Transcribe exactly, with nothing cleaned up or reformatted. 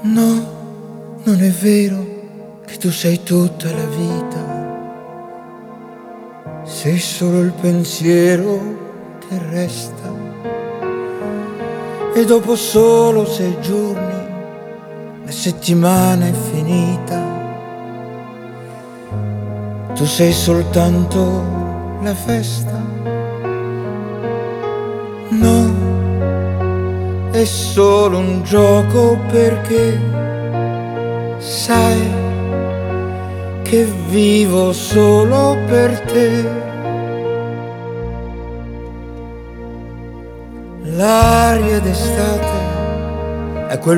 No, non è vero che tu sei tutta la vita, sei solo il pensiero che resta. E dopo solo sei giorni la settimana è finita. Tu sei soltanto la festa. No, è solo un gioco perché sai che vivo solo per te. L'aria d'estate è quel